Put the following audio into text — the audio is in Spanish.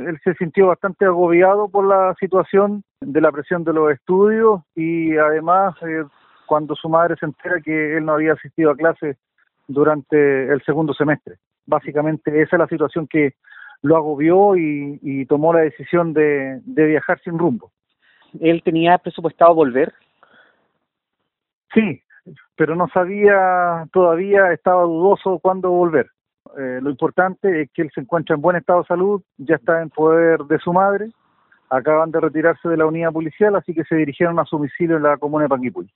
él se sintió bastante agobiado por la situación de la presión de los estudios y además cuando su madre se entera que él no había asistido a clases durante el segundo semestre. Básicamente esa es la situación que lo agobió y tomó la decisión de viajar sin rumbo. ¿Él tenía presupuestado volver? Sí, pero no sabía todavía, estaba dudoso cuándo volver. Lo importante es que él se encuentra en buen estado de salud, ya está en poder de su madre, acaban de retirarse de la unidad policial, así que se dirigieron a su domicilio en la comuna de Panguipulli.